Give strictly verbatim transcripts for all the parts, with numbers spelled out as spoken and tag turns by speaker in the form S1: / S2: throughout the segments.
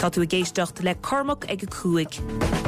S1: Tá tú a géisteacht le Cormac ag a cuaig.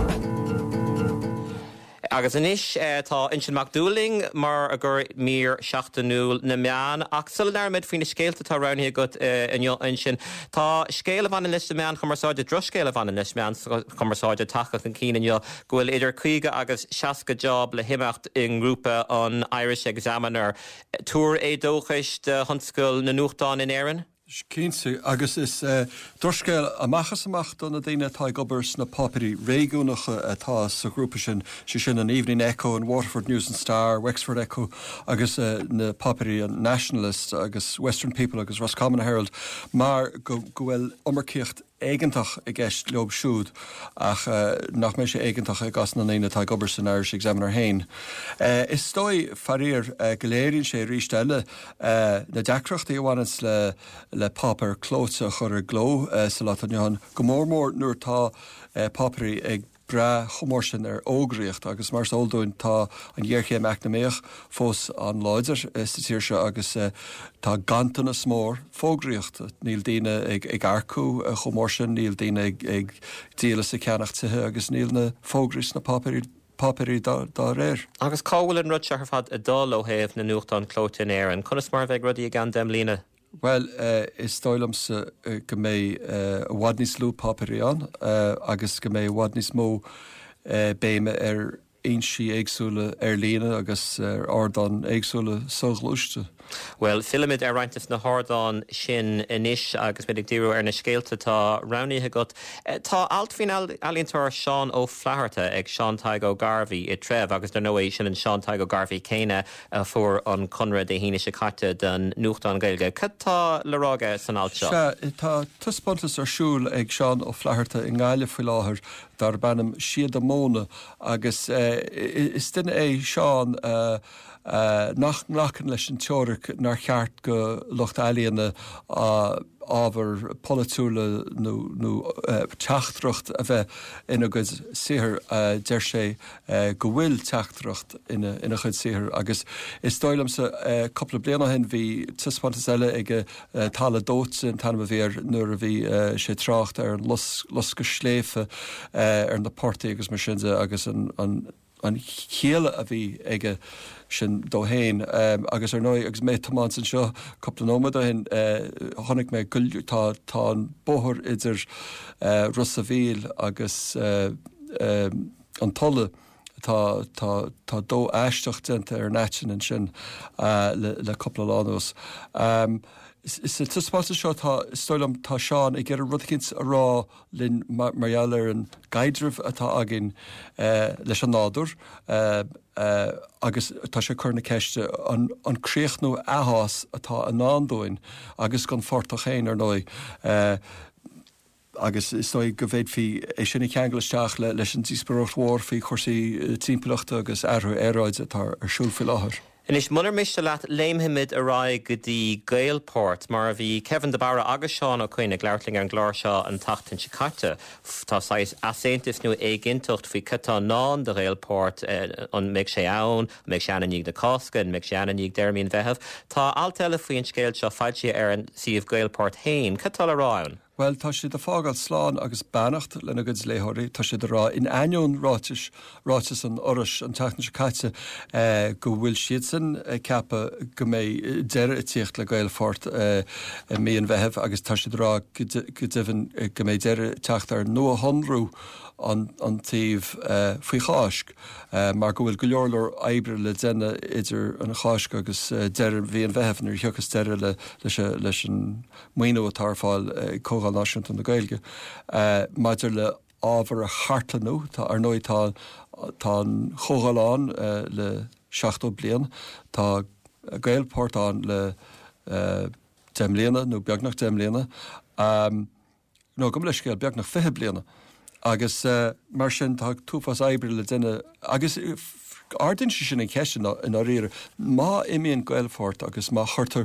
S2: Agus inis tá Insin McDooling mar a gur mír seachtanúil na meán Axel nermid faoine scéalta tá ranithe go Insin tá scéal bhana list meán chumarsáide droscéal bhana list meán chumarsáide tacha an cíananil gohfuil idir chuige agus seaca job le himimecht in grúpa an Irish Examiner. Túr é dóchais de hunscoil na nuachtáin in Éireann?
S3: Cínsa agus is uh, dúscail amachchas amach donna daine tá gobers na popperí réúnacha atá sa grúpa sin si sin an Evening Echo an Waterford News and Star, Wexford Echo agus uh, na popperí an Nationalist agus Western People agus Roscommon Herald mar go bhfuil omarcíocht eigentach i gceist leob siúd ach uh, nach mé sé eigentach ag as na naine tá gobers an Irish Examiner hain. Uh, is stoi farír uh, goléiríonn sé rístelle uh, na deacrochtaí bhhanas le le popper clósa chur a gló uh, sa lá an Johan go mórmór nuair tá uh, popperí ag bra chomórsin ar ógriíocht agus mar óldúin tá an dhéirché meach na méoch fós an láidir sa tíir se agus uh, tá gantainna smór fógriíocht níl daine ag, ag arcú uh, chomórsin níl daine ag, ag díala sa ceannachtathe agus níl na fógrís na popperí popperí dá réir.
S2: Agus cáhfuil an rud se ar fad a dá ó héamh na nuachtáin clóta in Éireann. Conas mar bheith rudí gan dem lína?
S3: Well, uh, is stoilmsa uh, go mé uh, wadnís lú popperí an uh, agus go mé wadnís mó uh, béime ar einsi éagsúla ar lína agus ar uh, ardan éagsúla soglúiste.
S2: Well, filimid ar reintas na hárdán sin inis agus meidir díú ar na scéalta tá ranithe got. Tá altfhín alíontóir Seán ó Flaharta ag Seán Taigo Garvey i tref agus dar nóéis sin an Seán Taigo Garvey céine uh, fuair an Conrad é híine se caite den nuachtáin gaeilge. Cad tá le rága san alt seo?
S3: Se, tá tuspóntas ar siúil ag Seán ó Flaharta i ngáile faoi láthair dar bannam siad a móna agus uh, is duine é Seán uh, Uh, nach nachan leis an teorach nar cheart go Locht Eilíonna uh, ábhar politúla nó nó uh, teachtracht a bheith ina go sihir uh, deir sé uh, go bhfuil teachtracht ina, ina chud sihir agus is stoilm sa uh, coppla bliana hen bhí tuspátas eile ag uh, talla dótsa an tanma bhíar nuair a bhí uh, sé trácht ar an los, los go sléife uh, ar na portaí agus mar sinse agus an, an an chéile a bhí ige sin dó héin um, agus ar nói agus méid tamán san seo coppla nómad a hin uh, tháinig mé guliú tá tá an bóthir idir uh, Rusavíl agus uh, um, an tolle tá tá tá dó eisteach denta ar netin an sin uh, le, le coppla lános. Um, Is is tuspáta seo tá stoilm tá Seán ag gur rudcins a rá linn marall ar an gaiddrih atá agin uh, leis an nádur uh, uh, agus tá sé chuna ceiste an, an críochnú ahás atá an nádóin agus gan fortach chéin ar nói. Uh, agus is dói go bhéid fi é sinna ceanglasteach le leis an díosparocht mhór fi chursaí timpeachta agus airthú éráid atá ar siúl fi láthair.
S2: Inis munar miste leat léimhimid a rá go dtí Gaelport mar a bhí Kevin de Barra agus Seán ó chuoine gglairling an gláir seo an tachtain se caite. Tá sais aséantas nó é gintocht faoi catá ná de Gaelport an méid sé ann, méid sé annaníag de Cosca, méid sé annaníag Dermín Bheitheh. Tá alteile faoin scéil seo fáilte ar an siomh Gaelport hain. Catá le ráin?
S3: Well, tá si de fágáil sláán agus bannacht lena go léthirí, tá si de rá in aion ráis ráis an oras an teachna se caite uh, go bhfuil siad san uh, ceapa go mé deire i tíocht le Gaelport uh, míon bheitheh agus tá si de rá go dtíhann uh, go mé deire teacht ar nua honrú an, an tíomh uh, faoi cháisc uh, mar go bhfuil go leorlór éibre le déine idir an cháisc agus uh, deire bhíon bheitheh nar thiocas deire le leis an muoinú a tarfáil uh, cógáil náisiúnta na Gaeilge. Uh, Maidir le ábhar a chartlanú tá ar nóid tá tá chogáilán uh, le seachtó blian, tá Gaelport an le uh, déimléana nó beagnach déimléana, um, nó go leis céal beagnach fiche bliana. Agus uh, mar sin tá túfas éibre le duine agus ardin sin in ceisian in áíre má imíon Gaelport agus má chuirtar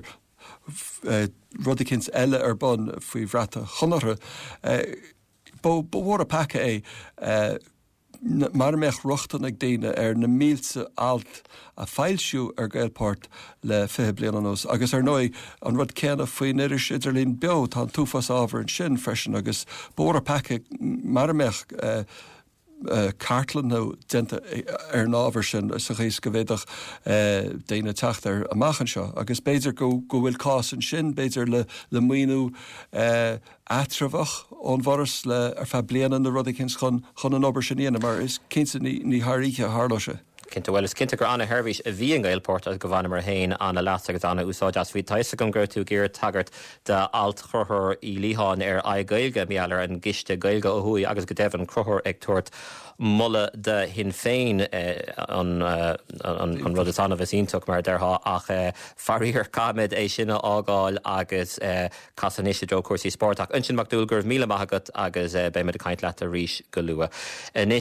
S3: uh, rudicins eile ar bon faoi bhreata chonartha. Uh, Bó bhór a pacha é uh, mar meach ruchtan ag déine ar na mílse alt a feilisiú ar Gaelport le fi blian an os. Agus ar nói an rud céanna faoin iris idirlín beod tá túfas ábhar an sin freisin agus bór a peice mar meach uh, Uh, cartlan nó denta ar nábhar sin sa chééis go bhéadach uh, déine techt ar amachchan seo, agus béidir go go bhfuil cás an sin, béidir le le muoinú uh, atrafach ón bharas le ar fe blianana na rud cin chun chun an obair sin íana, mar is cinnte ní ní thríe hálaise.
S2: Cinnte bhfuil is cinnte gur anna Herbhís a bhí an Gaelport a go bhana mar hain anna leas agus anna úsáideas bhí taise go gur tú géir tagart de alt chruthir í líháin ar a gailge meallar an giste gailge ó thuí agus go déibh an cruthir ag tuairt mulle de hin féin uh, an, uh, an, an rud is anna bheits ionach mar dertha ach uh, faríir cáid é sinna ágáil agus uh, casaníise dro cuasí sportach. Uinsin MacDougall gur míle maigat agus uh, bé me a caiint leat a ríis go lua. Uh,